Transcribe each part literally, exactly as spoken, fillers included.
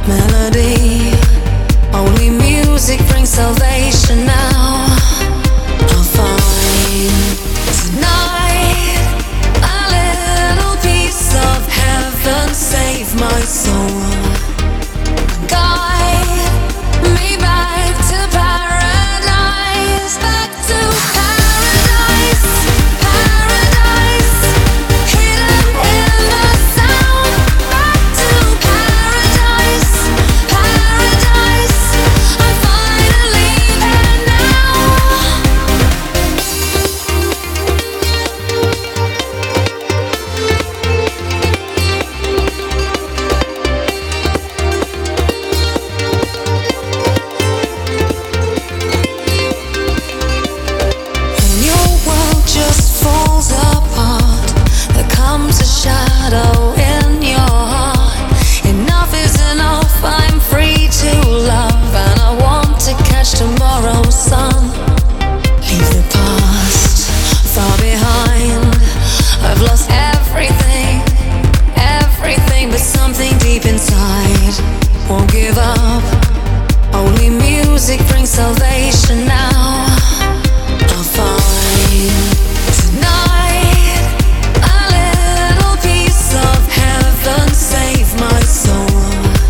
melody. Only music brings salvation now. I'll find tonight a little piece of heaven, save my soul. Guide me back to paradise, back to paradise, paradise, hidden in the sound. Back to paradise, paradise, I'm finally there when your world just falls apart, there comes a shadow in your heart. Enough is enough, I'm free to love, and I want to catch tomorrow's sun. Leave the past far behind. I've lost everything, everything but something deep inside. Won't give up. Only music brings salvation now. I'll find tonight a little piece of heaven, save my soul.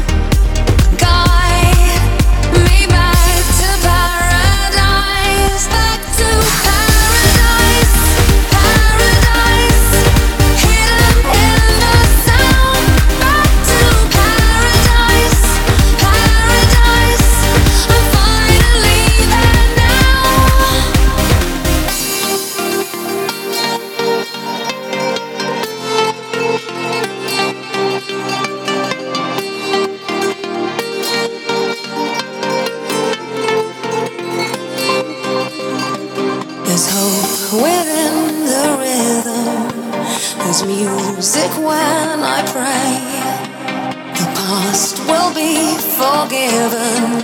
Guide me back to paradise, back to paradise, paradise, hidden in the sound. Back to paradise, paradise, I'm finally there now. There's hope within the rhythm. There's music when I pray. The past will be forgiven.